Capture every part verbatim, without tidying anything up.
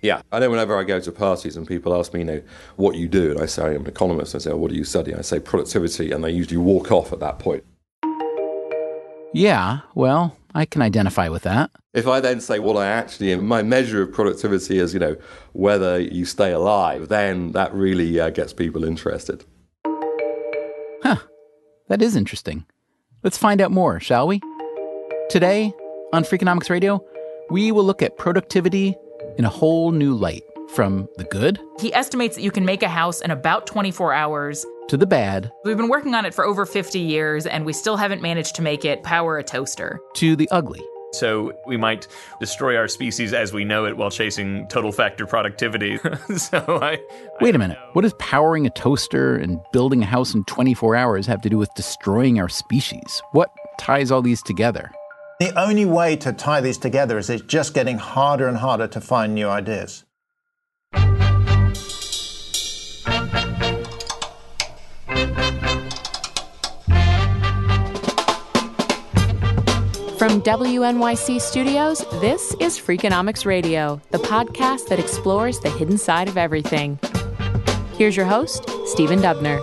Yeah, I know whenever I go to parties and people ask me, you know, what you do, and I say I'm an economist, I say, oh, what do you study? I say productivity, and they usually walk off at that point. Yeah, well, I can identify with that. If I then say what I actually, my measure of productivity is, you know, whether you stay alive, then that really uh, gets people interested. Huh, that is interesting. Let's find out more, shall we? Today, on Freakonomics Radio, we will look at productivity in a whole new light, from the good. He estimates that you can make a house in about twenty-four hours. To the bad. We've been working on it for over fifty years, and we still haven't managed to make it power a toaster. To the ugly. So we might destroy our species as we know it while chasing total factor productivity. so I, I Wait a minute. Know. What does powering a toaster and building a house in twenty-four hours have to do with destroying our species? What ties all these together? The only way to tie these together is it's just getting harder and harder to find new ideas. From W N Y C Studios, this is Freakonomics Radio, the podcast that explores the hidden side of everything. Here's your host, Stephen Dubner.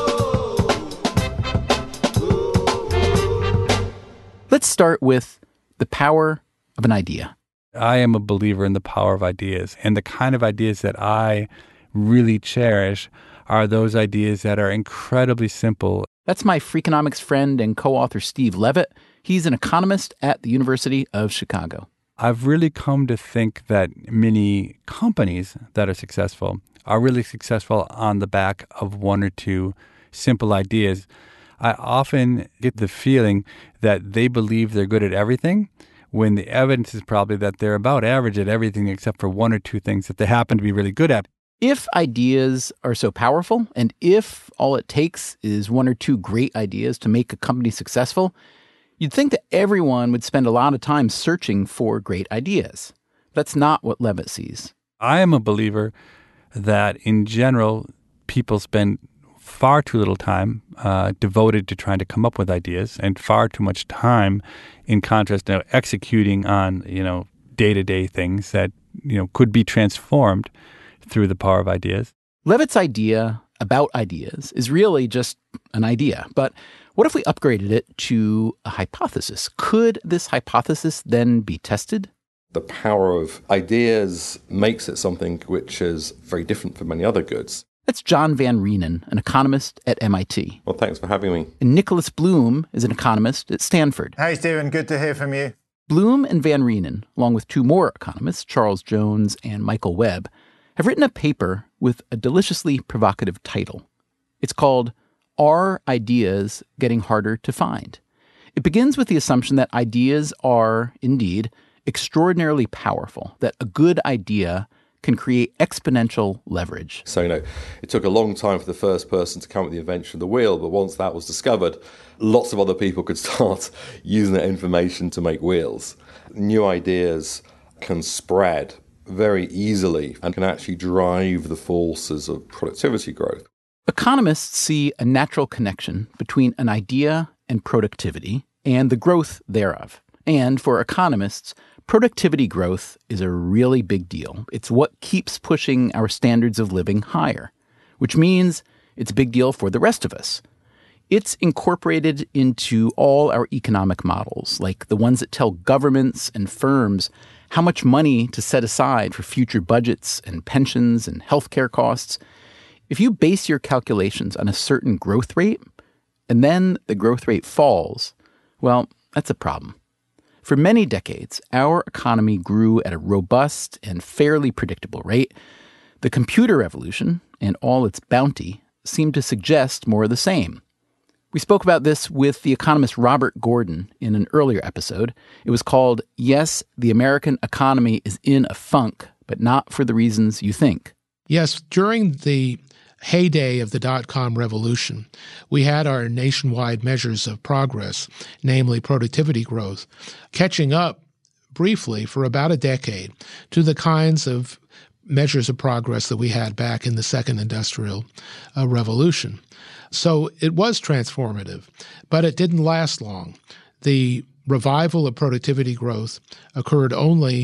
Let's start with the power of an idea. I am a believer in the power of ideas, and the kind of ideas that I really cherish are those ideas that are incredibly simple. That's my Freakonomics friend and co-author Steve Levitt. He's an economist at the University of Chicago. I've really come to think that many companies that are successful are really successful on the back of one or two simple ideas. I often get the feeling that they believe they're good at everything, when the evidence is probably that they're about average at everything except for one or two things that they happen to be really good at. If ideas are so powerful, and if all it takes is one or two great ideas to make a company successful, you'd think that everyone would spend a lot of time searching for great ideas. That's not what Levitt sees. I am a believer that, in general, people spend far too little time uh, devoted to trying to come up with ideas, and far too much time, in contrast, to executing on, you know, day-to-day things that, you know, could be transformed through the power of ideas. Levitt's idea about ideas is really just an idea, but what if we upgraded it to a hypothesis? Could this hypothesis then be tested? The power of ideas makes it something which is very different from many other goods. That's John Van Reenen, an economist at M I T. Well, thanks for having me. And Nicholas Bloom is an economist at Stanford. Hey, Stephen. Good to hear from you. Bloom and Van Reenen, along with two more economists, Charles Jones and Michael Webb, have written a paper with a deliciously provocative title. It's called Are Ideas Getting Harder to Find? It begins with the assumption that ideas are, indeed, extraordinarily powerful, that a good idea can create exponential leverage. So, you know, it took a long time for the first person to come up with the invention of the wheel, but once that was discovered, lots of other people could start using that information to make wheels. New ideas can spread very easily and can actually drive the forces of productivity growth. Economists see a natural connection between an idea and productivity and the growth thereof. And for economists, productivity growth is a really big deal. It's what keeps pushing our standards of living higher, which means it's a big deal for the rest of us. It's incorporated into all our economic models, like the ones that tell governments and firms how much money to set aside for future budgets and pensions and healthcare costs. If you base your calculations on a certain growth rate, and then the growth rate falls, well, that's a problem. For many decades, our economy grew at a robust and fairly predictable rate. The computer revolution and all its bounty seemed to suggest more of the same. We spoke about this with the economist Robert Gordon in an earlier episode. It was called, Yes, the American Economy is in a Funk, but Not for the Reasons You Think. Yes, during the heyday of the dot-com revolution, we had our nationwide measures of progress, namely productivity growth, catching up briefly for about a decade to the kinds of measures of progress that we had back in the second industrial uh, revolution. So it was transformative, but it didn't last long. The revival of productivity growth occurred only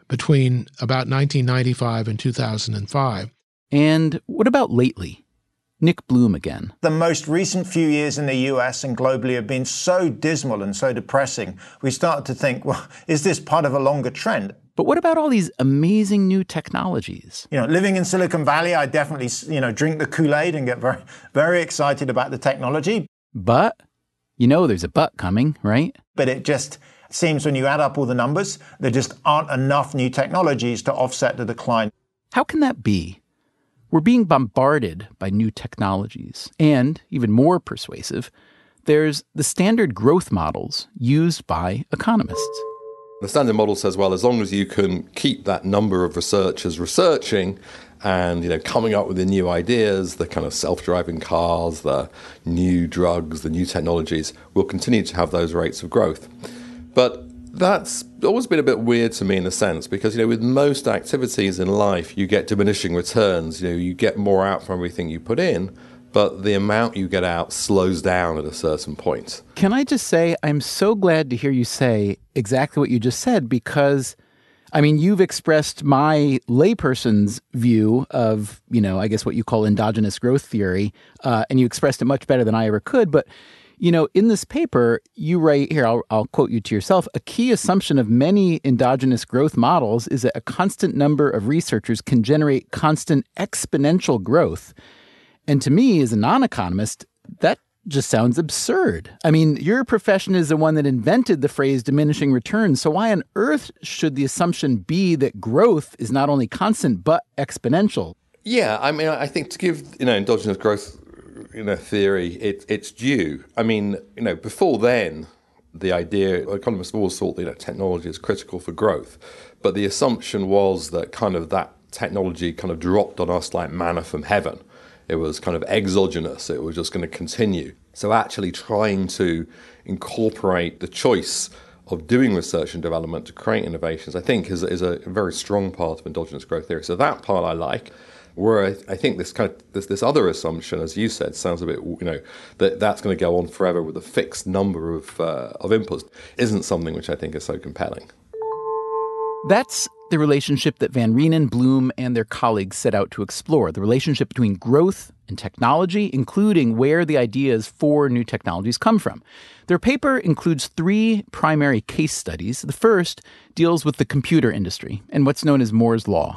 between about nineteen ninety-five and two thousand five. And what about lately? Nick Bloom again. The most recent few years in the U S and globally have been so dismal and so depressing. We started to think, well, is this part of a longer trend? But what about all these amazing new technologies? You know, living in Silicon Valley, I definitely, you know, drink the Kool-Aid and get very, very excited about the technology. But, you know there's a but coming, right? But it just seems when you add up all the numbers, there just aren't enough new technologies to offset the decline. How can that be? We're being bombarded by new technologies. And, even more persuasive, there's the standard growth models used by economists. The standard model says, well, as long as you can keep that number of researchers researching and, you know, coming up with the new ideas, the kind of self-driving cars, the new drugs, the new technologies, we'll continue to have those rates of growth. But that's always been a bit weird to me in a sense, because, you know, with most activities in life, you get diminishing returns. You know, you get more out from everything you put in, but the amount you get out slows down at a certain point. Can I just say, I'm so glad to hear you say exactly what you just said, because, I mean, you've expressed my layperson's view of, you know, I guess what you call endogenous growth theory, uh, and you expressed it much better than I ever could. But, you know, in this paper, you write, here, I'll, I'll quote you to yourself, a key assumption of many endogenous growth models is that a constant number of researchers can generate constant exponential growth. And to me, as a non-economist, that just sounds absurd. I mean, your profession is the one that invented the phrase diminishing returns. So why on earth should the assumption be that growth is not only constant, but exponential? Yeah, I mean, I think to give, you know, endogenous growth, you know, theory, it, it's due. I mean, you know, before then, the idea, economists have always thought that, you know, technology is critical for growth. But the assumption was that kind of that technology kind of dropped on us like manna from heaven. It was kind of exogenous. It was just going to continue. So actually trying to incorporate the choice of doing research and development to create innovations, I think, is, is a very strong part of endogenous growth theory. So that part I like. Where I, I think this kind of this, this other assumption, as you said, sounds a bit, you know, that that's going to go on forever with a fixed number of uh, of inputs, isn't something which I think is so compelling. That's the relationship that Van Reenen, Bloom, and their colleagues set out to explore, the relationship between growth and technology, including where the ideas for new technologies come from. Their paper includes three primary case studies. The first deals with the computer industry and what's known as Moore's Law.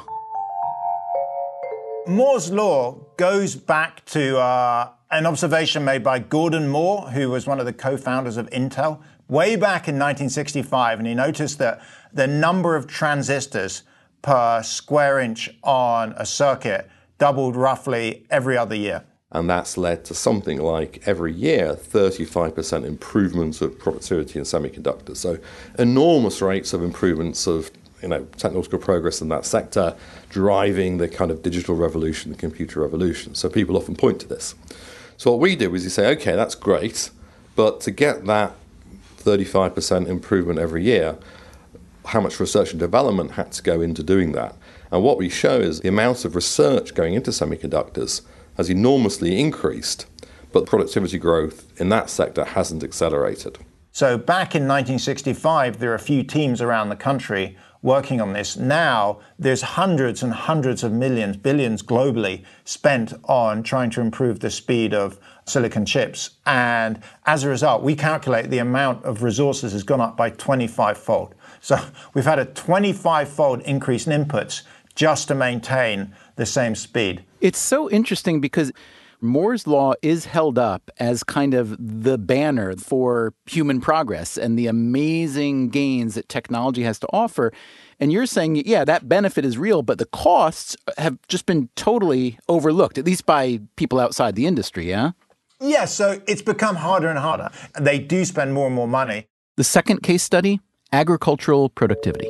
Moore's Law goes back to uh, an observation made by Gordon Moore, who was one of the co-founders of Intel, way back in nineteen sixty-five. And he noticed that the number of transistors per square inch on a circuit doubled roughly every other year. And that's led to something like every year, thirty-five percent improvements of productivity in semiconductors. So enormous rates of improvements of, you know, technological progress in that sector, driving the kind of digital revolution, the computer revolution. So people often point to this. So what we did was you say, okay, that's great, but to get that thirty-five percent improvement every year, how much research and development had to go into doing that? And what we show is the amount of research going into semiconductors has enormously increased, but productivity growth in that sector hasn't accelerated. So back in nineteen sixty-five, there are a few teams around the country working on this. Now, there's hundreds and hundreds of millions, billions globally spent on trying to improve the speed of silicon chips. And as a result, we calculate the amount of resources has gone up by twenty-five-fold. So we've had a twenty-five-fold increase in inputs just to maintain the same speed. It's so interesting because Moore's Law is held up as kind of the banner for human progress and the amazing gains that technology has to offer. And you're saying, yeah, that benefit is real, but the costs have just been totally overlooked, at least by people outside the industry, yeah? Yeah, so it's become harder and harder. They do spend more and more money. The second case study, agricultural productivity.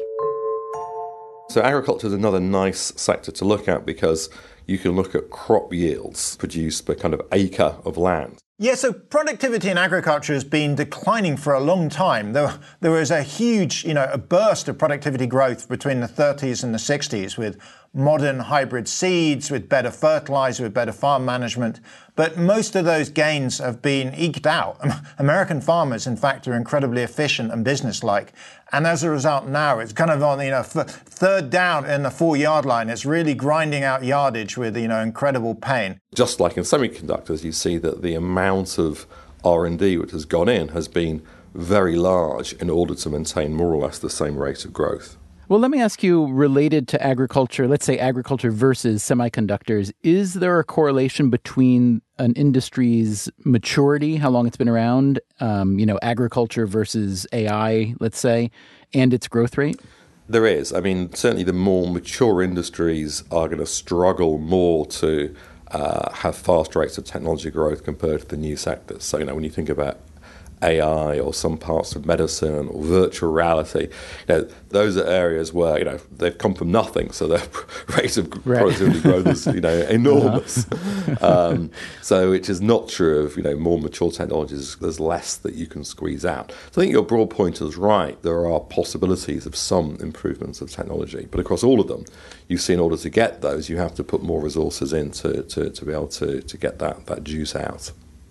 So agriculture is another nice sector to look at because you can look at crop yields produced per kind of acre of land. Yeah, so productivity in agriculture has been declining for a long time. There, there was a huge, you know, a burst of productivity growth between the thirties and the sixties with modern hybrid seeds, with better fertilizer, with better farm management. But most of those gains have been eked out. American farmers, in fact, are incredibly efficient and businesslike. And as a result, now it's kind of on, you know, third down in the four-yard line. It's really grinding out yardage with, you know, incredible pain. Just like in semiconductors, you see that the amount of R and D which has gone in has been very large in order to maintain more or less the same rate of growth. Well, let me ask you, related to agriculture, let's say agriculture versus semiconductors, is there a correlation between an industry's maturity, how long it's been around, um, you know, agriculture versus A I, let's say, and its growth rate? There is. I mean, certainly the more mature industries are going to struggle more to uh, have fast rates of technology growth compared to the new sectors. So, you know, when you think about A I or some parts of medicine or virtual reality, you know, those are areas where, you know, they've come from nothing, so their rate of right. productivity growth is, you know, enormous. Uh-huh. um, so which is not true of, you know, more mature technologies. There's less that you can squeeze out. So I think your broad point is right. There are possibilities of some improvements of technology, but across all of them, you see in order to get those, you have to put more resources in to, to, to be able to, to get that, that juice out.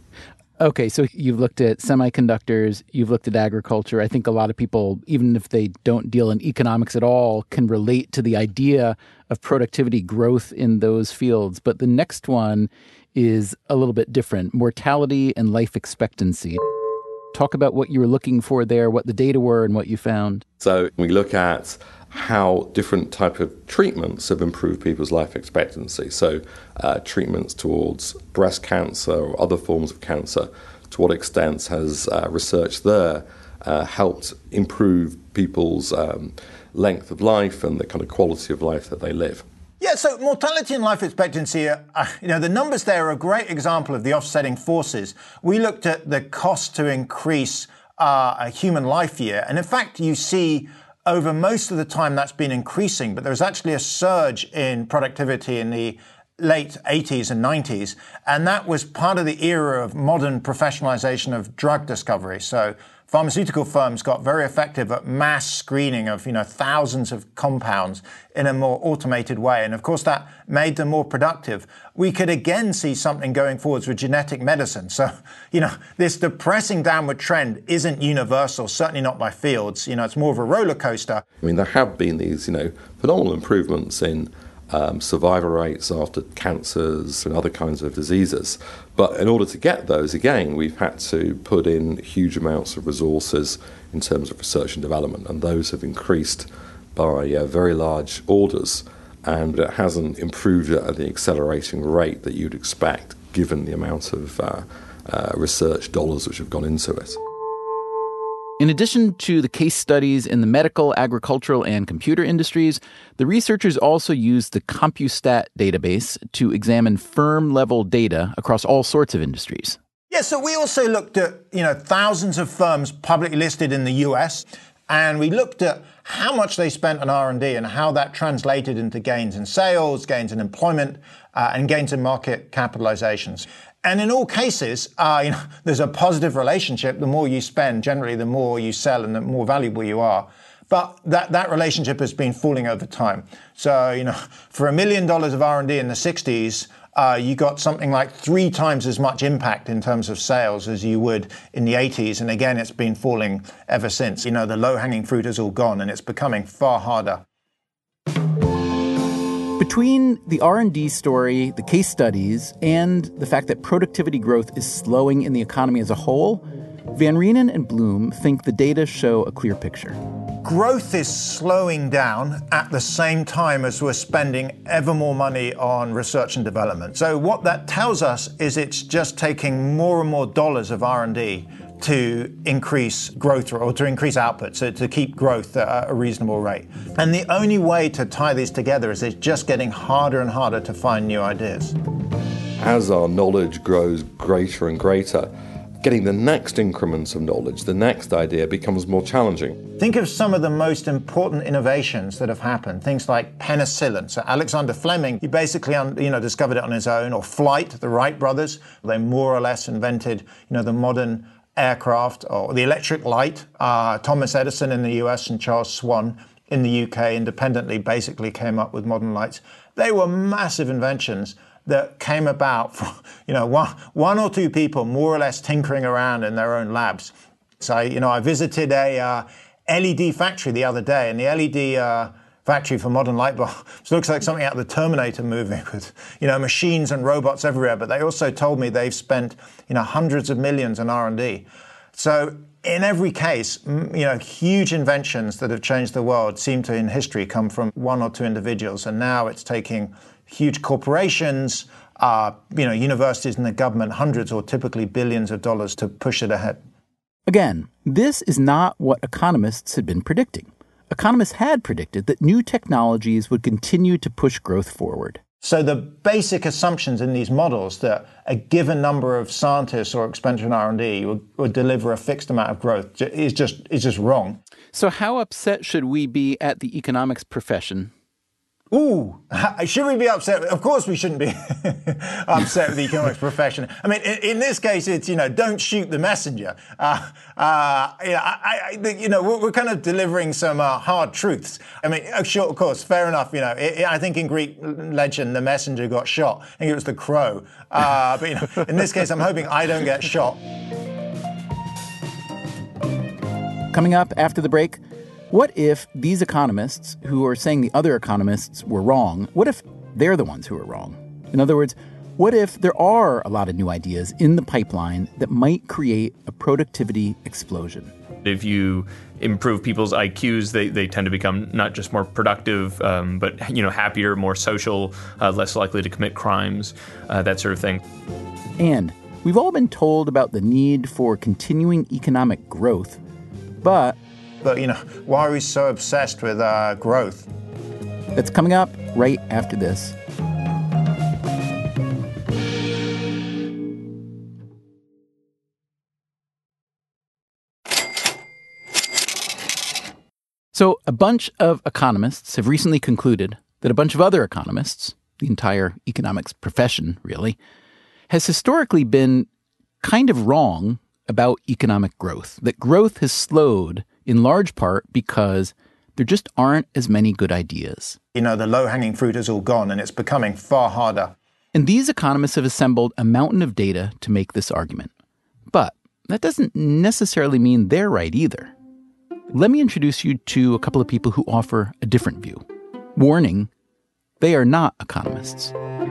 Okay, so you've looked at semiconductors, you've looked at agriculture. I think a lot of people, even if they don't deal in economics at all, can relate to the idea of productivity growth in those fields. But the next one is a little bit different, mortality and life expectancy. Talk about what you were looking for there, what the data were, and what you found. So we look at how different type of treatments have improved people's life expectancy. So uh, treatments towards breast cancer or other forms of cancer, to what extent has uh, research there uh, helped improve people's um, length of life and the kind of quality of life that they live? Yeah, so mortality and life expectancy, uh, you know, the numbers there are a great example of the offsetting forces. We looked at the cost to increase uh, a human life year, and in fact, you see over most of the time that's been increasing, but there was actually a surge in productivity in the late eighties and nineties, and that was part of the era of modern professionalization of drug discovery. So pharmaceutical firms got very effective at mass screening of, you know, thousands of compounds in a more automated way. And of course, that made them more productive. We could again see something going forwards with genetic medicine. So, you know, this depressing downward trend isn't universal, certainly not by fields. You know, it's more of a roller coaster. I mean, there have been these, you know, phenomenal improvements in Um, survival rates after cancers and other kinds of diseases. But in order to get those, again, we've had to put in huge amounts of resources in terms of research and development, and those have increased by uh, very large orders, and it hasn't improved at the accelerating rate that you'd expect given the amount of uh, uh, research dollars which have gone into it. In addition to the case studies in the medical, agricultural, and computer industries, the researchers also used the CompuStat database to examine firm-level data across all sorts of industries. Yeah, so we also looked at, you know, thousands of firms publicly listed in the U S, and we looked at how much they spent on R and D and how that translated into gains in sales, gains in employment, uh, and gains in market capitalizations. And in all cases, uh, you know, there's a positive relationship. The more you spend, generally, the more you sell and the more valuable you are. But that, that relationship has been falling over time. So, you know, for a million dollars of R and D in the sixties, uh, you got something like three times as much impact in terms of sales as you would in the eighties. And again, it's been falling ever since. You know, the low-hanging fruit is all gone, and it's becoming far harder. Between the R and D story, the case studies, and the fact that productivity growth is slowing in the economy as a whole, Van Reenen and Bloom think the data show a clear picture. Growth is slowing down at the same time as we're spending ever more money on research and development. So what that tells us is it's just taking more and more dollars of R and D to increase growth or to increase output, so to keep growth at a reasonable rate. And the only way to tie these together is it's just getting harder and harder to find new ideas. As our knowledge grows greater and greater, getting the next increments of knowledge, the next idea, becomes more challenging. Think of some of the most important innovations that have happened, things like penicillin. So Alexander Fleming, he basically you know, discovered it on his own, or flight, the Wright brothers. They more or less invented you know, the modern aircraft, or the electric light. Uh, Thomas Edison in the U S and Charles Swan in the U K independently basically came up with modern lights. They were massive inventions that came about from, you know, one, one or two people more or less tinkering around in their own labs. So, you know, I visited a uh, L E D factory the other day, and the L E D uh, factory for modern light bulbs looks like something out of the Terminator movie with, you know, machines and robots everywhere. But they also told me they've spent, you know, hundreds of millions in R and D. So in every case, you know, huge inventions that have changed the world seem to, in history, come from one or two individuals. And now it's taking huge corporations, uh, you know, universities and the government, hundreds or typically billions of dollars to push it ahead. Again, this is not what economists had been predicting. Economists had predicted that new technologies would continue to push growth forward. So the basic assumptions in these models that a given number of scientists or expenditure in R and D would, would deliver a fixed amount of growth is just is just wrong. So how upset should we be at the economics profession? Ooh, should we be upset? Of course we shouldn't be upset with the economics profession. I mean, in, in this case, it's, you know, don't shoot the messenger. Uh, uh, you know, I, I, you know we're, we're kind of delivering some uh, hard truths. I mean, sure, of course, fair enough. You know, it, I think in Greek legend, the messenger got shot. I think it was the crow. Uh, but, you know, in this case, I'm hoping I don't get shot. Coming up after the break, what if these economists who are saying the other economists were wrong, what if they're the ones who are wrong? In other words, what if there are a lot of new ideas in the pipeline that might create a productivity explosion? If you improve people's I Qs, they, they tend to become not just more productive, um, but, you know, happier, more social, uh, less likely to commit crimes, uh, that sort of thing. And we've all been told about the need for continuing economic growth, but... But, you know, why are we so obsessed with uh, growth? That's coming up right after this. So a bunch of economists have recently concluded that a bunch of other economists, the entire economics profession, really, has historically been kind of wrong about economic growth, that growth has slowed in large part because there just aren't as many good ideas. You know, the low-hanging fruit is all gone, and it's becoming far harder. And these economists have assembled a mountain of data to make this argument. But that doesn't necessarily mean they're right either. Let me introduce you to a couple of people who offer a different view. Warning, they are not economists.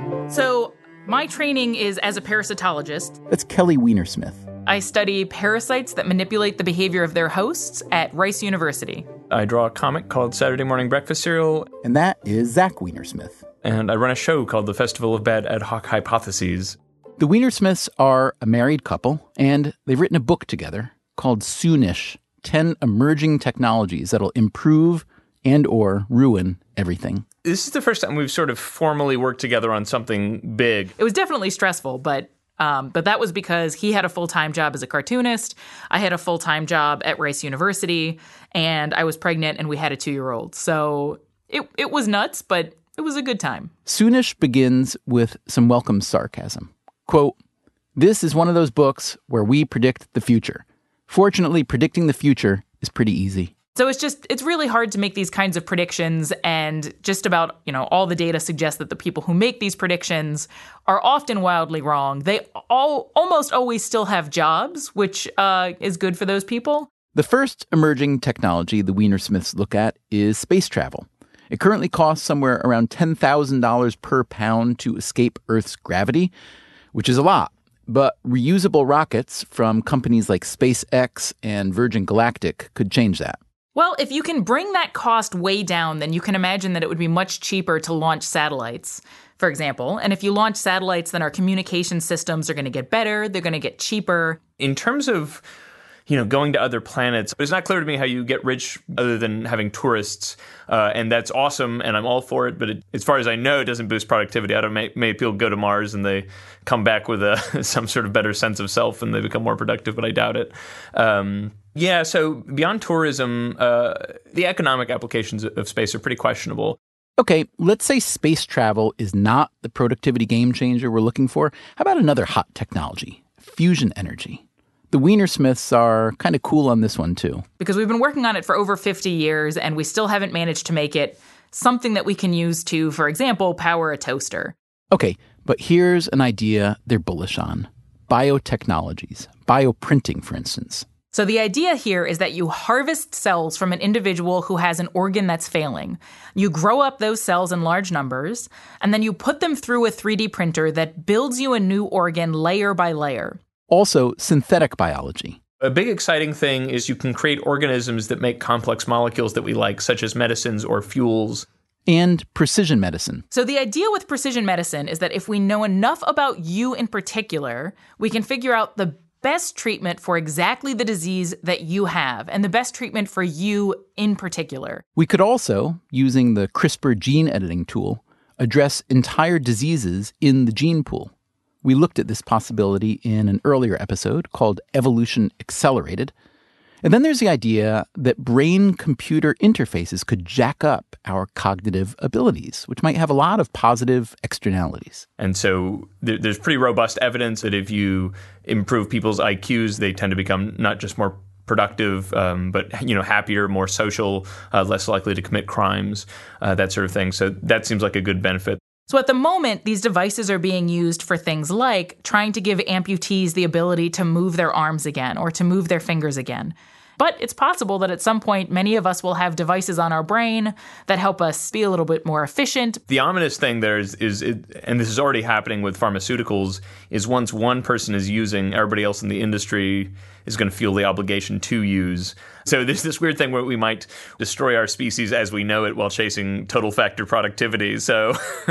So my training is as a parasitologist. That's Kelly Weinersmith. I study parasites that manipulate the behavior of their hosts at Rice University. I draw a comic called Saturday Morning Breakfast Cereal. And that is Zach Weinersmith. And I run a show called The Festival of Bad Ad Hoc Hypotheses. The Weinersmiths are a married couple, and they've written a book together called Soonish, ten Emerging Technologies That'll Improve and or Ruin Everything. This is the first time we've sort of formally worked together on something big. It was definitely stressful, but um, but that was because he had a full-time job as a cartoonist. I had a full-time job at Rice University, and I was pregnant, and we had a two-year-old. So it it was nuts, but it was a good time. Soonish begins with some welcome sarcasm. Quote, "This is one of those books where we predict the future. Fortunately, predicting the future is pretty easy." So it's just, it's really hard to make these kinds of predictions, and just about, you know, all the data suggests that the people who make these predictions are often wildly wrong. They all almost always still have jobs, which uh, is good for those people. The first emerging technology the Weinersmiths look at is space travel. It currently costs somewhere around ten thousand dollars per pound to escape Earth's gravity, which is a lot. But reusable rockets from companies like SpaceX and Virgin Galactic could change that. Well, if you can bring that cost way down, then you can imagine that it would be much cheaper to launch satellites, for example. And if you launch satellites, then our communication systems are going to get better. They're going to get cheaper. In terms of, you know, going to other planets, it's not clear to me how you get rich other than having tourists. Uh, and that's awesome, and I'm all for it. But it, as far as I know, it doesn't boost productivity. I don't know, may, maybe people go to Mars and they come back with a, some sort of better sense of self and they become more productive, but I doubt it. Um, yeah, so beyond tourism, uh, the economic applications of space are pretty questionable. Okay, let's say space travel is not the productivity game changer we're looking for. How about another hot technology, fusion energy? The Weinersmiths are kind of cool on this one, too. Because we've been working on it for over fifty years, and we still haven't managed to make it something that we can use to, for example, power a toaster. Okay, but here's an idea they're bullish on. Biotechnologies, bioprinting, for instance. So the idea here is that you harvest cells from an individual who has an organ that's failing. You grow up those cells in large numbers, and then you put them through a three D printer that builds you a new organ layer by layer. Also, synthetic biology. A big exciting thing is you can create organisms that make complex molecules that we like, such as medicines or fuels. And precision medicine. So the idea with precision medicine is that if we know enough about you in particular, we can figure out the best treatment for exactly the disease that you have and the best treatment for you in particular. We could also, using the CRISPR gene editing tool, address entire diseases in the gene pool. We looked at this possibility in an earlier episode called Evolution Accelerated. And then there's the idea that brain-computer interfaces could jack up our cognitive abilities, which might have a lot of positive externalities. And so there, there's pretty robust evidence that if you improve people's I Qs, they tend to become not just more productive, um, but you know, happier, more social, uh, less likely to commit crimes, uh, that sort of thing. So that seems like a good benefit. So at the moment, these devices are being used for things like trying to give amputees the ability to move their arms again or to move their fingers again. But it's possible that at some point, many of us will have devices on our brain that help us be a little bit more efficient. The ominous thing there is, is it, and this is already happening with pharmaceuticals, is once one person is using, everybody else in the industry is going to feel the obligation to use. So there's this weird thing where we might destroy our species as we know it while chasing total factor productivity. So,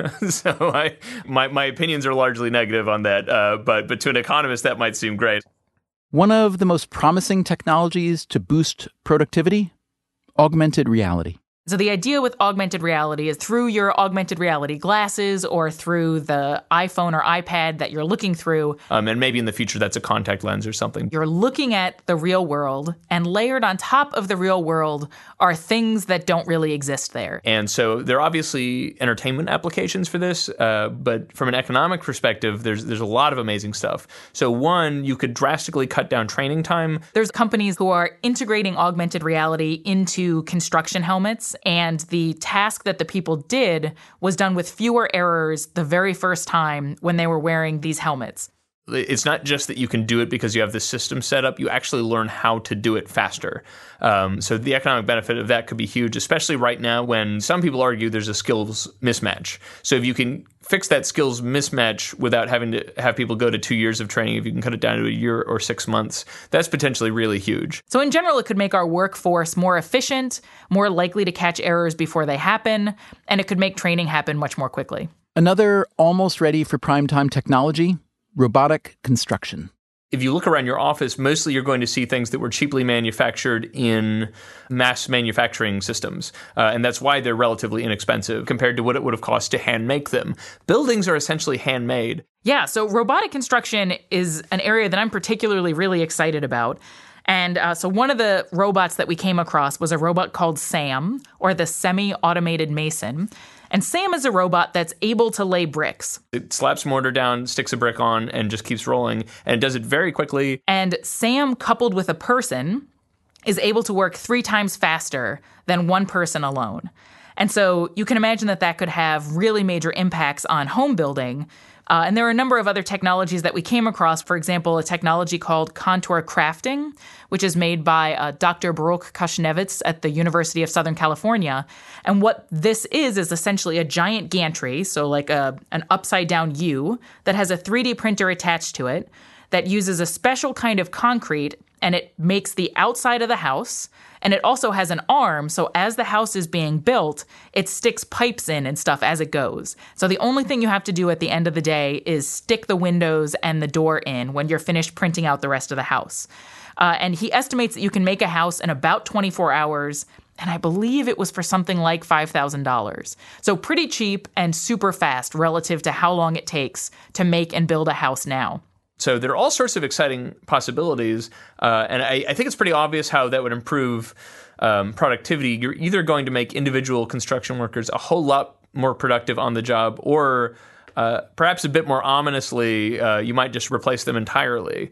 so I, my my opinions are largely negative on that. Uh, but but to an economist, that might seem great. One of the most promising technologies to boost productivity? Augmented reality. So the idea with augmented reality is through your augmented reality glasses or through the iPhone or iPad that you're looking through. Um, and maybe in the future that's a contact lens or something. You're looking at the real world, and layered on top of the real world are things that don't really exist there. And so there are obviously entertainment applications for this, uh, but from an economic perspective, there's there's a lot of amazing stuff. So one, you could drastically cut down training time. There's companies who are integrating augmented reality into construction helmets. And the task that the people did was done with fewer errors the very first time when they were wearing these helmets. It's not just that you can do it because you have the system set up. You actually learn how to do it faster. Um, so the economic benefit of that could be huge, especially right now when some people argue there's a skills mismatch. So if you can fix that skills mismatch without having to have people go to two years of training, if you can cut it down to a year or six months, that's potentially really huge. So in general, it could make our workforce more efficient, more likely to catch errors before they happen, and it could make training happen much more quickly. Another almost ready for primetime technology? Robotic construction. If you look around your office, mostly you're going to see things that were cheaply manufactured in mass manufacturing systems. Uh, and that's why they're relatively inexpensive compared to what it would have cost to hand make them. Buildings are essentially handmade. Yeah, so robotic construction is an area that I'm particularly really excited about. And uh, so one of the robots that we came across was a robot called SAM, or the Semi-Automated Mason. And SAM is a robot that's able to lay bricks. It slaps mortar down, sticks a brick on, and just keeps rolling. And it does it very quickly. And SAM, coupled with a person, is able to work three times faster than one person alone. And so you can imagine that that could have really major impacts on home building. Uh, and there are a number of other technologies that we came across. For example, a technology called contour crafting, which is made by uh, Doctor Baruch Kashnevitz at the University of Southern California. And what this is is essentially a giant gantry, so like a, an upside-down U, that has a three D printer attached to it that uses a special kind of concrete, and it makes the outside of the house. And it also has an arm, so as the house is being built, it sticks pipes in and stuff as it goes. So the only thing you have to do at the end of the day is stick the windows and the door in when you're finished printing out the rest of the house. Uh, and he estimates that you can make a house in about twenty-four hours, and I believe it was for something like five thousand dollars. So pretty cheap and super fast relative to how long it takes to make and build a house now. So there are all sorts of exciting possibilities, uh, and I, I think it's pretty obvious how that would improve um, productivity. You're either going to make individual construction workers a whole lot more productive on the job, or uh, perhaps a bit more ominously, uh, you might just replace them entirely.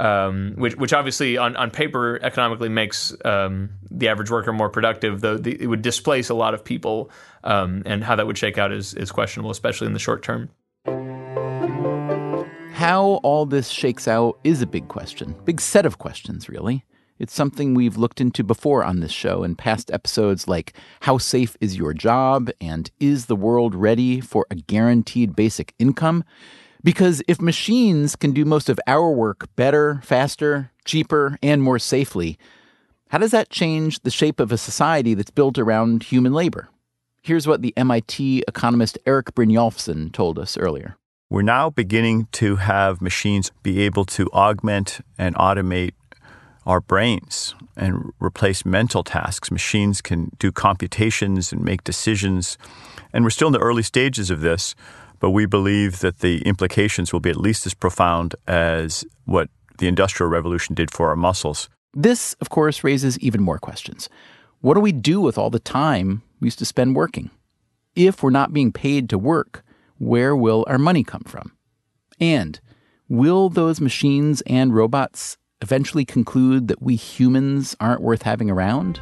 um, which, which obviously on, on paper economically makes um, the average worker more productive, though the, it would displace a lot of people, um, and how that would shake out is, is questionable, especially in the short term. How all this shakes out is a big question, big set of questions, really. It's something we've looked into before on this show in past episodes like how safe is your job and is the world ready for a guaranteed basic income? Because if machines can do most of our work better, faster, cheaper, and more safely, how does that change the shape of a society that's built around human labor? Here's what the M I T economist Erik Brynjolfsson told us earlier. We're now beginning to have machines be able to augment and automate our brains and replace mental tasks. Machines can do computations and make decisions. And we're still in the early stages of this, but we believe that the implications will be at least as profound as what the Industrial Revolution did for our muscles. This, of course, raises even more questions. What do we do with all the time we used to spend working? If we're not being paid to work, where will our money come from? And will those machines and robots eventually conclude that we humans aren't worth having around?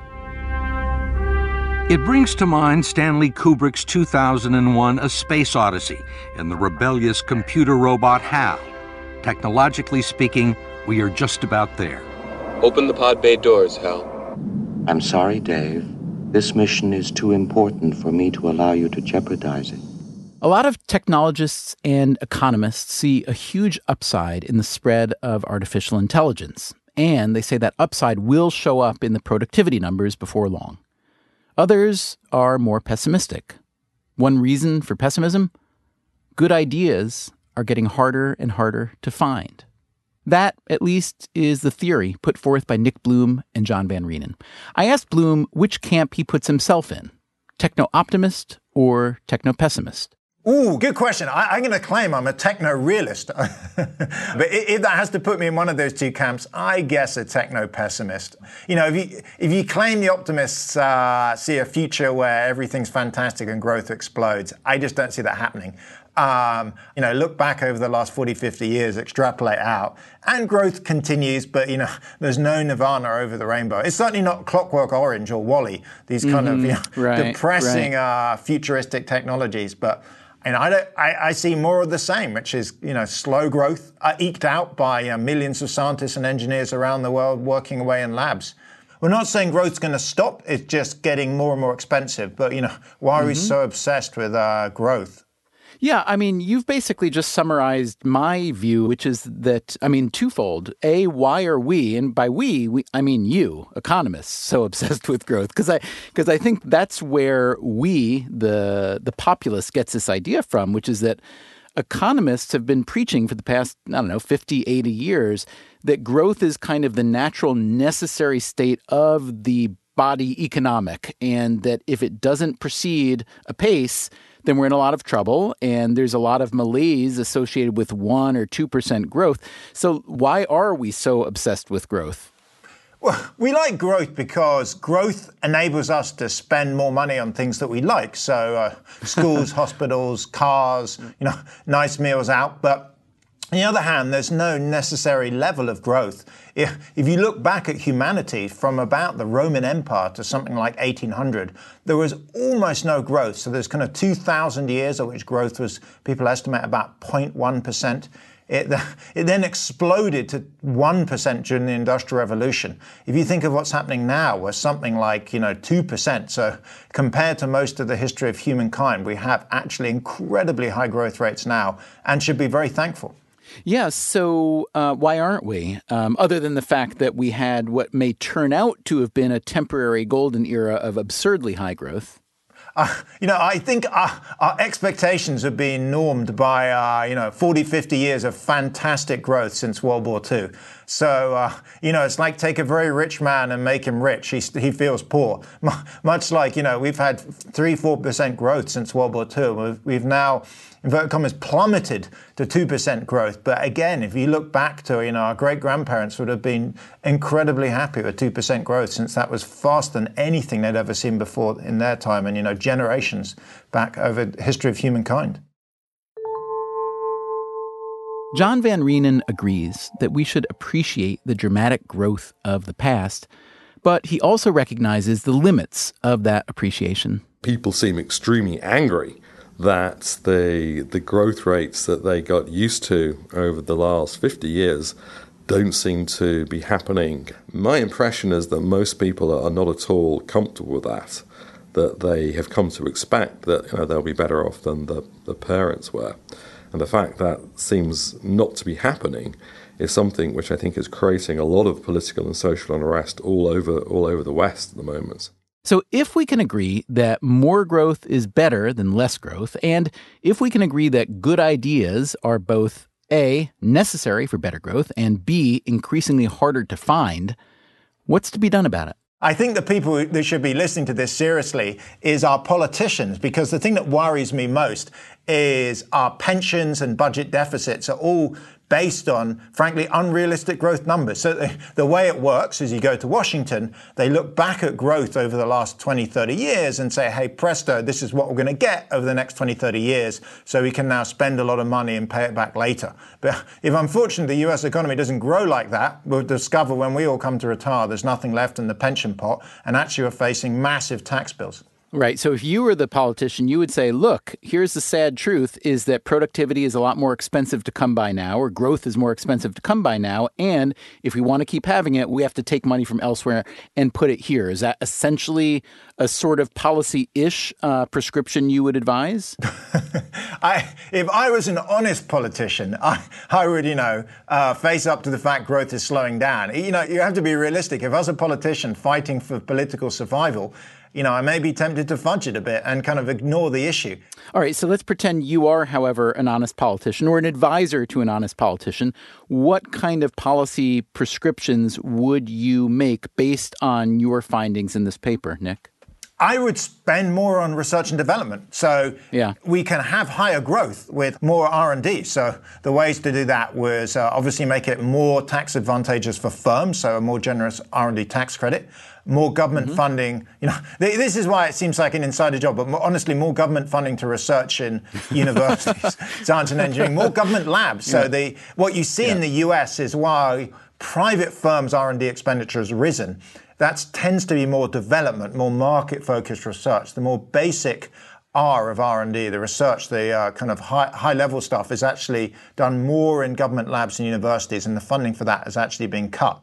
It brings to mind Stanley Kubrick's two thousand one A Space Odyssey and the rebellious computer robot HAL. Technologically speaking, we are just about there. Open the pod bay doors, Hal. I'm sorry, Dave. This mission is too important for me to allow you to jeopardize it. A lot of technologists and economists see a huge upside in the spread of artificial intelligence, and they say that upside will show up in the productivity numbers before long. Others are more pessimistic. One reason for pessimism? Good ideas are getting harder and harder to find. That, at least, is the theory put forth by Nick Bloom and John Van Reenen. I asked Bloom which camp he puts himself in, techno-optimist or techno-pessimist. Ooh, good question. I, I'm going to claim I'm a techno-realist. But if that has to put me in one of those two camps, I guess a techno-pessimist. You know, if you, if you claim the optimists uh, see a future where everything's fantastic and growth explodes, I just don't see that happening. Um, you know, look back over the last forty, fifty years, extrapolate out, and growth continues, but, you know, there's no nirvana over the rainbow. It's certainly not Clockwork Orange or WALL-E, these kind mm-hmm. of you know, right, depressing right. Uh, futuristic technologies. But And I, don't, I, I see more of the same, which is, you know, slow growth uh, eked out by uh, millions of scientists and engineers around the world working away in labs. We're not saying growth's going to stop. It's just getting more and more expensive. But, you know, why are mm-hmm. we so obsessed with uh, growth? Yeah, I mean, you've basically just summarized my view, which is that, I mean, twofold. A, why are we, and by we, we I mean you, economists, so obsessed with growth? Because I, because I think that's where we, the the populace, gets this idea from, which is that economists have been preaching for the past, I don't know, fifty, eighty years, that growth is kind of the natural, necessary state of the body economic, and that if it doesn't proceed apace, then we're in a lot of trouble, and there's a lot of malaise associated with one or two percent growth. So why are we so obsessed with growth? Well, we like growth because growth enables us to spend more money on things that we like. So uh, schools, hospitals, cars, you know, nice meals out. But on the other hand, there's no necessary level of growth. If, if you look back at humanity from about the Roman Empire to something like eighteen hundred, there was almost no growth. So there's kind of two thousand years of which growth was, people estimate, about zero point one percent. It, it then exploded to one percent during the Industrial Revolution. If you think of what's happening now, we're something like, you know, two percent. So compared to most of the history of humankind, we have actually incredibly high growth rates now and should be very thankful. Yeah, so uh, why aren't we? Um, other than the fact that we had what may turn out to have been a temporary golden era of absurdly high growth. Uh, you know, I think our, our expectations have been normed by, uh, you know, forty, fifty years of fantastic growth since World War Two. So, uh, you know, it's like take a very rich man and make him rich. He, he feels poor. M- much like, you know, we've had three, four percent growth since World War Two. We've, we've now, inverted commas, plummeted to two percent growth. But again, if you look back to, you know, our great-grandparents would have been incredibly happy with two percent growth, since that was faster than anything they'd ever seen before in their time, and, you know, generations back over the history of humankind. John Van Reenen agrees that we should appreciate the dramatic growth of the past, but he also recognizes the limits of that appreciation. People seem extremely angry that the the growth rates that they got used to over the last fifty years don't seem to be happening. My impression is that most people are not at all comfortable with that, that they have come to expect that, you know, they'll be better off than the, the parents were. And the fact that seems not to be happening is something which I think is creating a lot of political and social unrest all over all over the West at the moment. So if we can agree that more growth is better than less growth, and if we can agree that good ideas are both A, necessary for better growth, and B, increasingly harder to find, what's to be done about it? I think the people that should be listening to this seriously is our politicians, because the thing that worries me most is our pensions and budget deficits are all based on, frankly, unrealistic growth numbers. So the, the way it works is you go to Washington, they look back at growth over the last twenty, thirty years and say, hey, presto, this is what we're going to get over the next twenty, thirty years, so we can now spend a lot of money and pay it back later. But if, unfortunately, the U S economy doesn't grow like that, we'll discover when we all come to retire, there's nothing left in the pension pot, and actually we're facing massive tax bills. Right. So if you were the politician, you would say, look, here's the sad truth is that productivity is a lot more expensive to come by now, or growth is more expensive to come by now. And if we want to keep having it, we have to take money from elsewhere and put it here. Is that essentially a sort of policy-ish uh, prescription you would advise? I, if I was an honest politician, I, I would, you know, uh, face up to the fact growth is slowing down. You know, you have to be realistic. If I was a politician fighting for political survival, you know, I may be tempted to fudge it a bit and kind of ignore the issue. All right, so let's pretend you are, however, an honest politician or an advisor to an honest politician. What kind of policy prescriptions would you make based on your findings in this paper, Nick? I would spend more on research and development. So yeah. we can have higher growth with more R and D. So the ways to do that was uh, obviously make it more tax advantageous for firms, so a more generous R and D tax credit, more government mm-hmm. funding. You know, th- this is why it seems like an insider job, but more, honestly, more government funding to research in universities, science and engineering, more government labs. So yeah. the what you see yeah. in the U S is why private firms' R and D expenditure has risen. That tends to be more development, more market-focused research. The more basic R of R and D, the research, the uh, kind of high, high-level stuff is actually done more in government labs and universities, and the funding for that is actually being cut.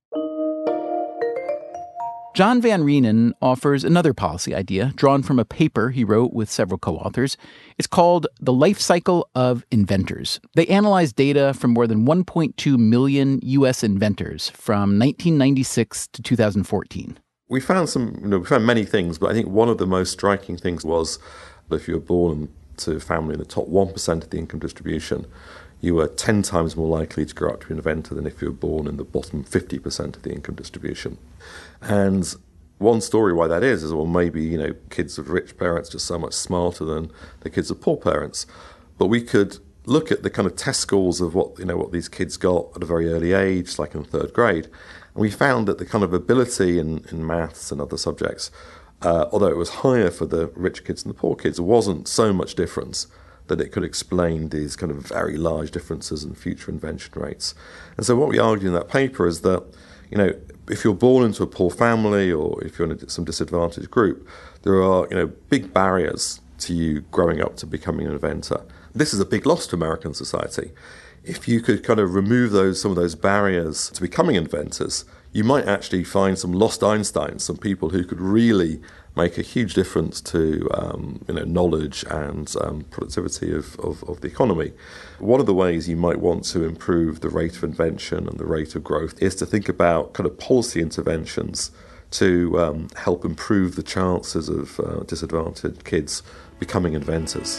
John Van Reenen offers another policy idea drawn from a paper he wrote with several co-authors. It's called The Life Cycle of Inventors. They analyzed data from more than one point two million U S inventors from nineteen ninety-six to two thousand fourteen. We found some, you know, we found many things, but I think one of the most striking things was that if you were born to a family in the top one percent of the income distribution, you were ten times more likely to grow up to be an inventor than if you were born in the bottom fifty percent of the income distribution. And one story why that is, is, well, maybe, you know, kids of rich parents are just so much smarter than the kids of poor parents. But we could look at the kind of test scores of what, you know, what these kids got at a very early age, like in third grade. And we found that the kind of ability in, in maths and other subjects, uh, although it was higher for the rich kids than the poor kids, there wasn't so much difference that it could explain these kind of very large differences in future invention rates. And so what we argued in that paper is that, you know, if you're born into a poor family or if you're in a, some disadvantaged group, there are, you know, big barriers to you growing up to becoming an inventor. This is a big loss to American society. If you could kind of remove those some of those barriers to becoming inventors, you might actually find some lost Einsteins, some people who could really make a huge difference to um, you know, knowledge and um, productivity of, of, of the economy. One of the ways you might want to improve the rate of invention and the rate of growth is to think about kind of policy interventions to um, help improve the chances of uh, disadvantaged kids becoming inventors.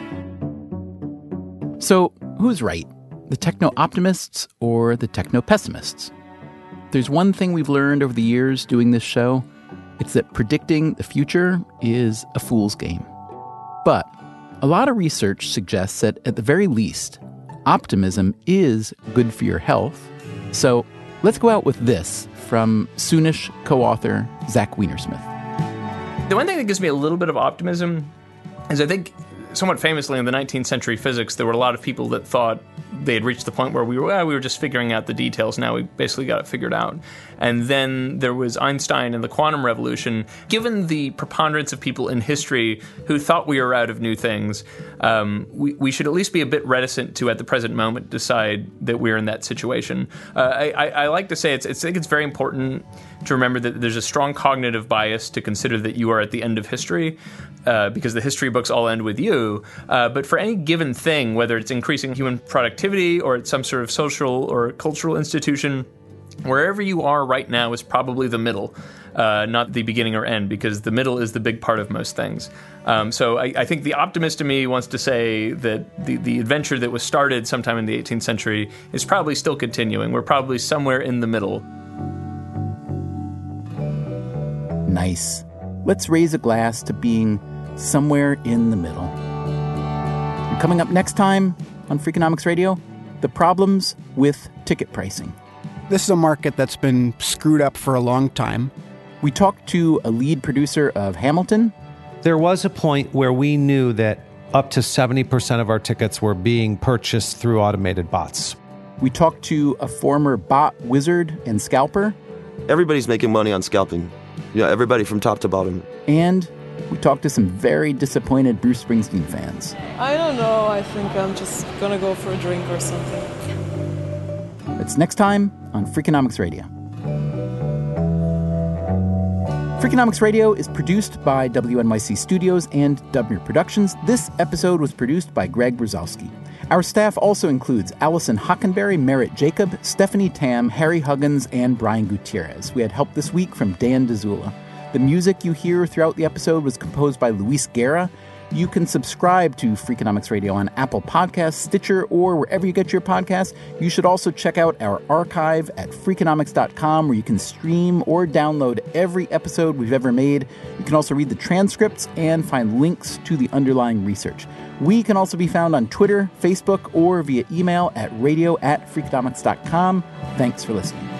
So who's right, the techno-optimists or the techno-pessimists? There's one thing we've learned over the years doing this show. It's that predicting the future is a fool's game. But a lot of research suggests that, at the very least, optimism is good for your health. So let's go out with this from Soonish co-author Zach Weinersmith. The one thing that gives me a little bit of optimism is I think somewhat famously in the nineteenth century physics, there were a lot of people that thought they had reached the point where we were, well, we were just figuring out the details. Now we basically got it figured out. And then there was Einstein and the quantum revolution. Given the preponderance of people in history who thought we were out of new things, um, we, we should at least be a bit reticent to, at the present moment, decide that we're in that situation. Uh, I, I, I like to say it's, it's, I think it's very important to remember that there's a strong cognitive bias to consider that you are at the end of history, uh, because the history books all end with you. Uh, but for any given thing, whether it's increasing human productivity or it's some sort of social or cultural institution, wherever you are right now is probably the middle, uh, not the beginning or end, because the middle is the big part of most things. Um, so I, I think the optimist in me wants to say that the, the adventure that was started sometime in the eighteenth century is probably still continuing. We're probably somewhere in the middle. Nice. Let's raise a glass to being somewhere in the middle. And coming up next time on Freakonomics Radio, the problems with ticket pricing. This is a market that's been screwed up for a long time. We talked to a lead producer of Hamilton. There was a point where we knew that up to seventy percent of our tickets were being purchased through automated bots. We talked to a former bot wizard and scalper. Everybody's making money on scalping. Yeah, everybody from top to bottom. And we talked to some very disappointed Bruce Springsteen fans. I don't know. I think I'm just gonna go for a drink or something. That's next time on Freakonomics Radio. Freakonomics Radio is produced by W N Y C Studios and Dubner Productions. This episode was produced by Greg Brzezowski. Our staff also includes Allison Hockenberry, Merritt Jacob, Stephanie Tam, Harry Huggins, and Brian Gutierrez. We had help this week from Dan DeZula. The music you hear throughout the episode was composed by Luis Guerra. You can subscribe to Freakonomics Radio on Apple Podcasts, Stitcher, or wherever you get your podcasts. You should also check out our archive at Freakonomics dot com, where you can stream or download every episode we've ever made. You can also read the transcripts and find links to the underlying research. We can also be found on Twitter, Facebook, or via email at radio at Freakonomics dot com. Thanks for listening.